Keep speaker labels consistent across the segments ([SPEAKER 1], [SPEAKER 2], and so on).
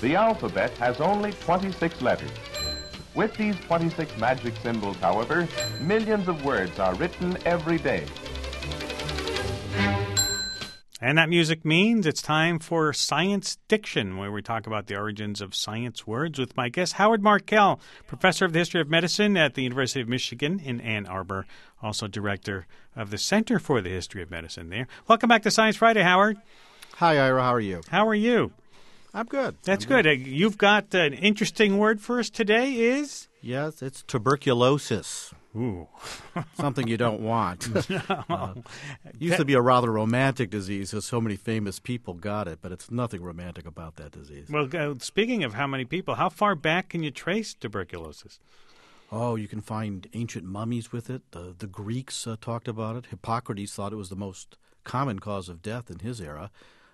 [SPEAKER 1] The alphabet has only 26 letters. With these 26 magic symbols, however, millions of words are written every day.
[SPEAKER 2] And that music means it's time for Science Diction, where we talk about the origins of science words with my guest, Howard Markel, professor of the history of medicine at the University of Michigan in Ann Arbor, also director of the Center for the History of Medicine there. Welcome back to Science Friday, Howard.
[SPEAKER 3] Hi, Ira. How are you?
[SPEAKER 2] How are you?
[SPEAKER 3] I'm good.
[SPEAKER 2] That's good. You've got an interesting word for us today is?
[SPEAKER 3] Yes, it's tuberculosis.
[SPEAKER 2] Ooh.
[SPEAKER 3] Something you don't want.
[SPEAKER 2] No.
[SPEAKER 3] Used to be a rather romantic disease, as so many famous people got it, but it's nothing romantic about that disease.
[SPEAKER 2] Well, speaking of how many people, how far back can you trace tuberculosis?
[SPEAKER 3] Oh, you can find ancient mummies with it. The Greeks talked about it. Hippocrates thought it was the most common cause of death in his era.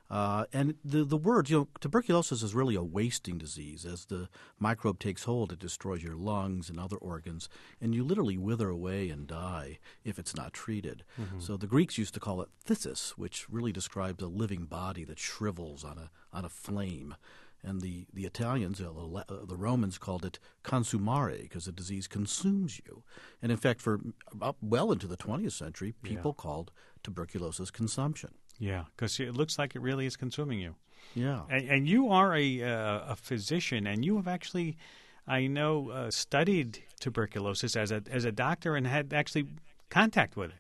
[SPEAKER 3] And the word, tuberculosis is really a wasting disease. As the microbe takes hold, it destroys your lungs and other organs, and you literally wither away and die if it's not treated. Mm-hmm. So the Greeks used to call it phthisis, which really describes a living body that shrivels on a flame. And the Italians, the Romans, called it consumare because the disease consumes you. And in fact, for well into the 20th century, people called tuberculosis consumption.
[SPEAKER 2] Yeah, because it looks like it really is consuming you.
[SPEAKER 3] Yeah.
[SPEAKER 2] And you are a physician, and you have actually, I know, studied tuberculosis as a doctor and had actually contact with it.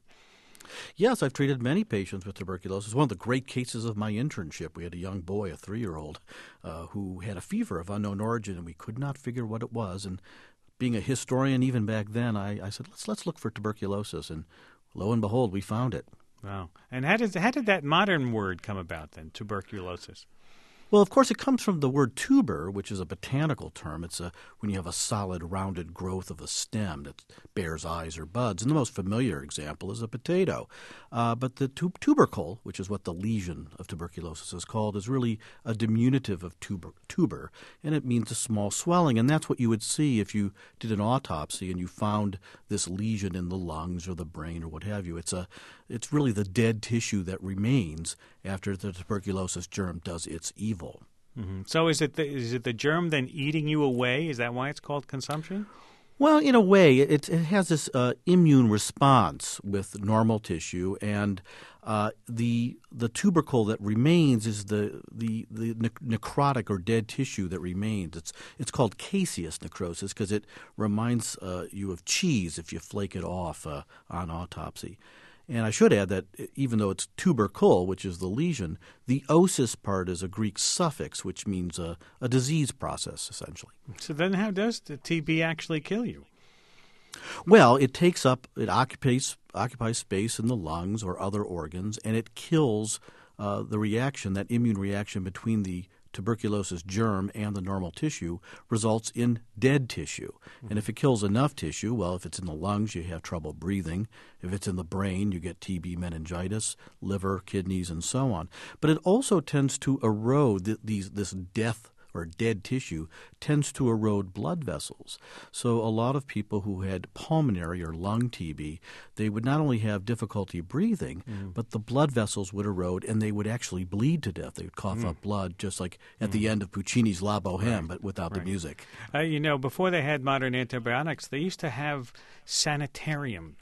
[SPEAKER 3] Yes, I've treated many patients with tuberculosis. One of the great cases of my internship, we had a young boy, a 3-year-old, who had a fever of unknown origin, and we could not figure what it was. And being a historian even back then, I said, let's look for tuberculosis. And lo and behold, we found it.
[SPEAKER 2] Wow. And how did that modern word come about then, tuberculosis?
[SPEAKER 3] Well, of course, it comes from the word tuber, which is a botanical term. It's when you have a solid, rounded growth of a stem that bears eyes or buds. And the most familiar example is a potato. But the tubercle, which is what the lesion of tuberculosis is called, is really a diminutive of tuber, and it means a small swelling. And that's what you would see if you did an autopsy and you found this lesion in the lungs or the brain or what have you. It's really the dead tissue that remains after the tuberculosis germ does its evil.
[SPEAKER 2] Mm-hmm. So is it the germ then eating you away? Is that why it's called consumption?
[SPEAKER 3] Well, in a way, it has this immune response with normal tissue, and the tubercle that remains is the necrotic or dead tissue that remains. It's called caseous necrosis because it reminds you of cheese if you flake it off on autopsy. And I should add that even though it's tubercle, which is the lesion, the osis part is a Greek suffix, which means a disease process, essentially.
[SPEAKER 2] So then how does the TB actually kill you?
[SPEAKER 3] Well, it occupies space in the lungs or other organs, and it kills the reaction, that immune reaction between the tuberculosis germ and the normal tissue results in dead tissue. And if it kills enough tissue, well, if it's in the lungs, you have trouble breathing. If it's in the brain, you get TB meningitis, liver, kidneys, and so on. But it also tends to erode this death or dead tissue tends to erode blood vessels. So a lot of people who had pulmonary or lung TB, they would not only have difficulty breathing, but the blood vessels would erode and they would actually bleed to death. They would cough up blood, just like at the end of Puccini's La Bohème, but without the music.
[SPEAKER 2] Before they had modern antibiotics, they used to have sanitaria.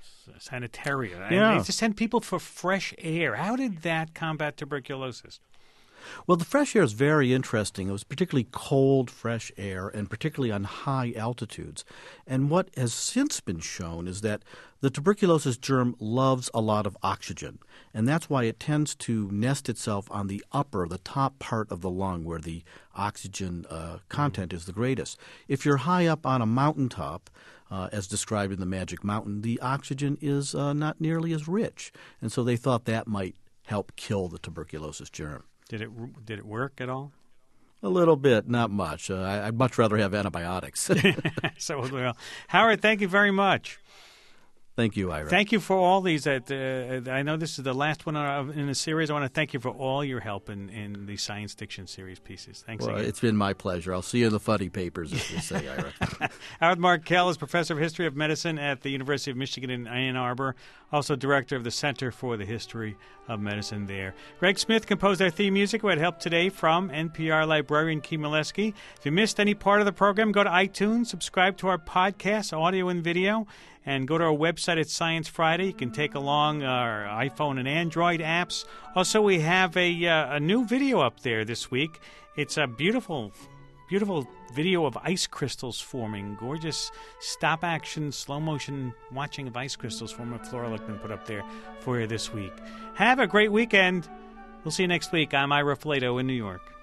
[SPEAKER 3] Yeah.
[SPEAKER 2] And they just send people for fresh air. How did that combat tuberculosis?
[SPEAKER 3] Well, the fresh air is very interesting. It was particularly cold, fresh air, and particularly on high altitudes. And what has since been shown is that the tuberculosis germ loves a lot of oxygen, and that's why it tends to nest itself on the top part of the lung where the oxygen content is the greatest. If you're high up on a mountaintop, as described in the Magic Mountain, the oxygen is not nearly as rich, and so they thought that might help kill the tuberculosis germ.
[SPEAKER 2] Did it work at all?
[SPEAKER 3] A little bit, not much. I'd much rather have antibiotics.
[SPEAKER 2] Well, Howard, thank you very much.
[SPEAKER 3] Thank you, Ira.
[SPEAKER 2] Thank you for all these. I know this is the last one in the series. I want to thank you for all your help in the Science Diction series pieces. Thanks again.
[SPEAKER 3] It's been my pleasure. I'll see you in the funny papers, as you say, Ira.
[SPEAKER 2] Howard Markel is professor of history of medicine at the University of Michigan in Ann Arbor, also director of the Center for the History of Medicine there. Greg Smith composed our theme music. We had help today from NPR librarian Kim Molesky. If you missed any part of the program, go to iTunes, subscribe to our podcast, audio and video, and go to our website at Science Friday. You can take along our iPhone and Android apps. Also, we have a new video up there this week. It's a beautiful video of ice crystals forming. Gorgeous stop-action, slow-motion watching of ice crystals forming. Flora Lichtman put up there for you this week. Have a great weekend. We'll see you next week. I'm Ira Flato in New York.